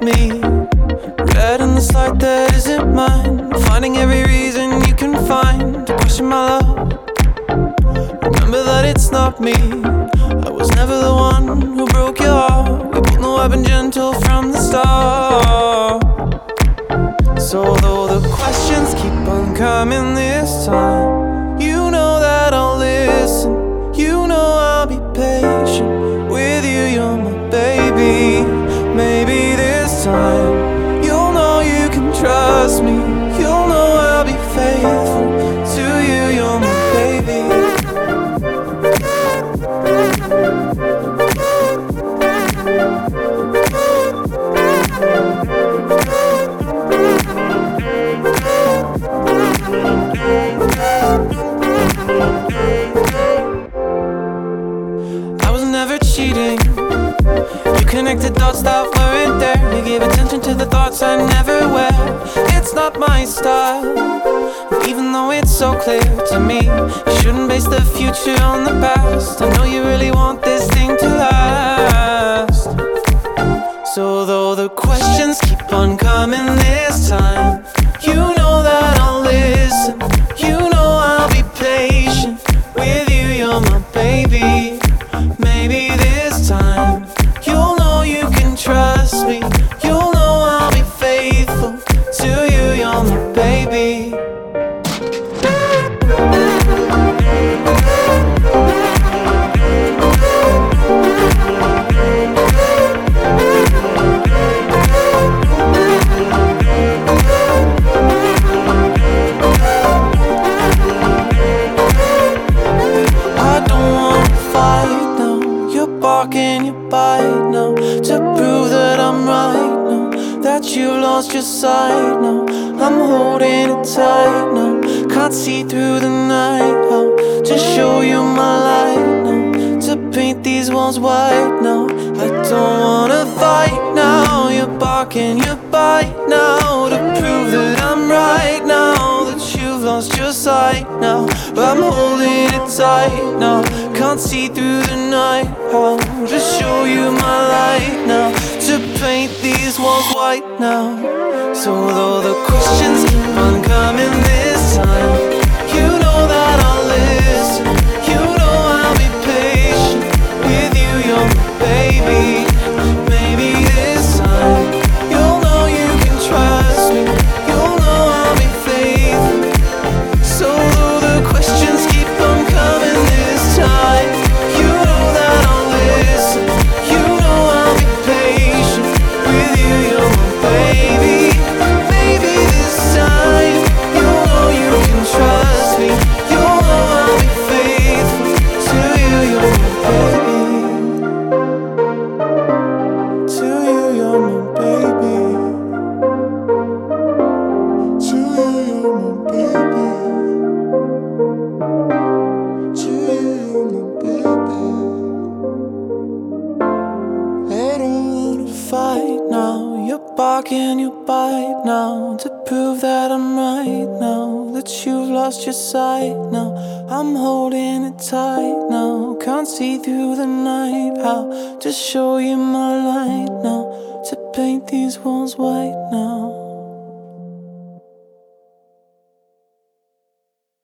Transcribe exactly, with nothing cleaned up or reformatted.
me. Red in this light that isn't mine, finding every reason you can find to question my love. Remember that it's not me, I was never the one who broke your heart. We both know I've been gentle from the start. So though the questions keep on coming this time, you know that I'll listen, you know I'll be patient with you, you're my baby. Maybe this time you'll know you can trust me, you'll know I'll be faithful to you, you're my baby. I was never cheating, you connected dots that weren't there. You gave attention to the thoughts I never wear. It's not my style, even though it's so clear to me. You shouldn't base the future on the past. I know you really want this thing to last. So though the questions keep on coming this time, you know that I'll listen, you know I'll be patient with you, you're my baby. Maybe this time you'll know you can trust me, you'll know I'll be faithful to you, you're my baby. Barking, you bite now to prove that I'm right now, that you lost your sight now. I'm holding it tight now, can't see through the night. How to show you my light now, to paint these walls white now. I don't wanna fight now. You're barking, you bite now to prove that I'm right now, that you've lost your sight now. I'm holding it tight now, can't see through the night. How to show you my light now, to paint these walls white now. So though the questions keep on coming this time, you know that I'll listen, you know I'll be patient with you, you're my baby. Maybe this time you'll know you can trust me, you'll know I'll be faithful. So though the questions keep on coming this time, you know that I'll listen, you know I'll be patient with you, you're my baby. Maybe this time you'll know you can trust me, you'll know I'll be faithful to you, you're my baby. To you, you're my baby. To you, you're my baby. To you, you're my baby. I don't wanna fight now. You're barking, you bite now to prove that I'm right now, that you've lost your sight now. I'm holding it tight now, can't see through the night. How to show you my light now, to paint these walls white now.